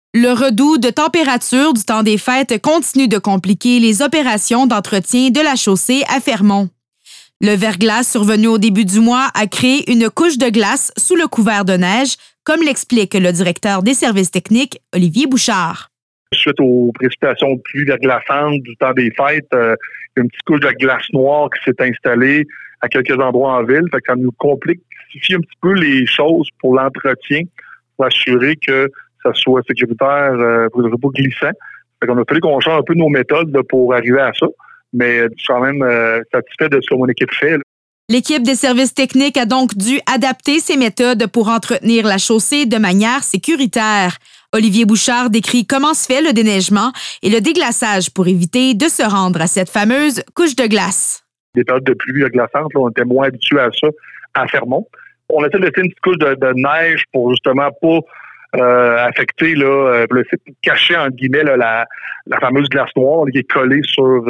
Le redout de température du temps des fêtes continue de compliquer les opérations d'entretien de la chaussée à Fermont. Le verglas survenu au début du mois a créé une couche de glace sous le couvert de neige, comme l'explique le directeur des services techniques, Olivier Bouchard. Suite aux précipitations plus verglaçantes du temps des fêtes, il y a une petite couche de glace noire qui s'est installée à quelques endroits en ville. Fait que ça nous complexifie un petit peu les choses pour l'entretien, pour assurer que ça soit sécuritaire pour le repos glissant. Fait qu'on a fallu qu'on change un peu nos méthodes là, pour arriver à ça. Mais je suis quand même satisfait de ce que mon équipe fait. Là. L'équipe des services techniques a donc dû adapter ses méthodes pour entretenir la chaussée de manière sécuritaire. Olivier Bouchard décrit comment se fait le déneigement et le déglaçage pour éviter de se rendre à cette fameuse couche de glace. Des périodes de pluie glaçantes, là, on était moins habitués à ça à Fermont. On essaie de laisser une petite couche de neige pour justement pas affecter, là, cacher entre guillemets là, la fameuse glace noire là, qui est collée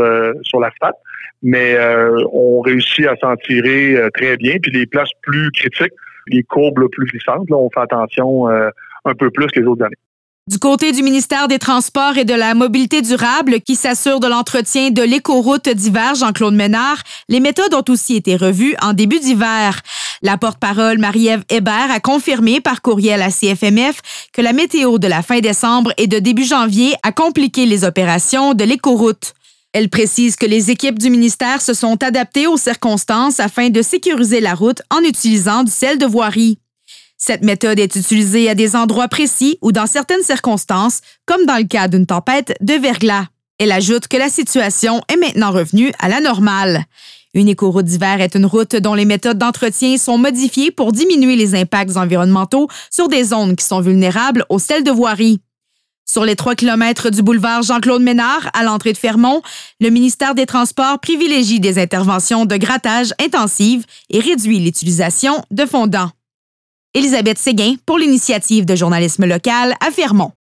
sur l'asphalte. Mais on réussit à s'en tirer très bien. Puis les places plus critiques, les courbes là, plus glissantes, là, on fait attention un peu plus que les autres années. Du côté du ministère des Transports et de la Mobilité durable, qui s'assure de l'entretien de l'écoroute d'hiver Jean-Claude Ménard, les méthodes ont aussi été revues en début d'hiver. La porte-parole Marie-Ève Hébert a confirmé par courriel à CFMF que la météo de la fin décembre et de début janvier a compliqué les opérations de l'écoroute. Elle précise que les équipes du ministère se sont adaptées aux circonstances afin de sécuriser la route en utilisant du sel de voirie. Cette méthode est utilisée à des endroits précis ou dans certaines circonstances, comme dans le cas d'une tempête de verglas. Elle ajoute que la situation est maintenant revenue à la normale. Une écoroute d'hiver est une route dont les méthodes d'entretien sont modifiées pour diminuer les impacts environnementaux sur des zones qui sont vulnérables au sel de voirie. Sur les 3 kilomètres du boulevard Jean-Claude Ménard, à l'entrée de Fermont, le ministère des Transports privilégie des interventions de grattage intensives et réduit l'utilisation de fondants. Élisabeth Séguin pour l'Initiative de journalisme local à Fermont.